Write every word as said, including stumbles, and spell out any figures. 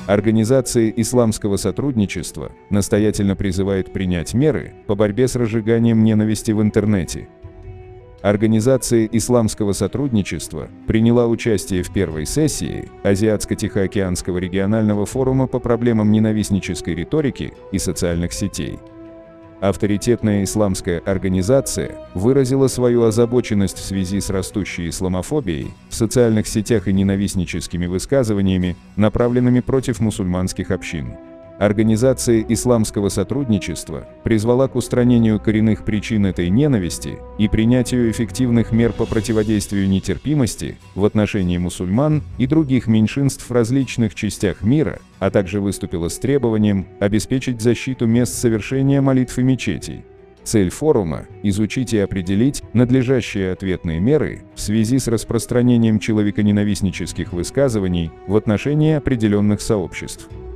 Организация исламского сотрудничества настоятельно призывает принять меры по борьбе с разжиганием ненависти в интернете. Организация исламского сотрудничества приняла участие в первой сессии Азиатско-Тихоокеанского регионального форума по проблемам ненавистнической риторики и социальных сетей. Авторитетная исламская организация выразила свою озабоченность в связи с растущей исламофобией в социальных сетях и ненавистническими высказываниями, направленными против мусульманских общин. Организация исламского сотрудничества призвала к устранению коренных причин этой ненависти и принятию эффективных мер по противодействию нетерпимости в отношении мусульман и других меньшинств в различных частях мира, а также выступила с требованием обеспечить защиту мест совершения молитв и мечетей. Цель форума – изучить и определить надлежащие ответные меры в связи с распространением человеконенавистнических высказываний в отношении определенных сообществ.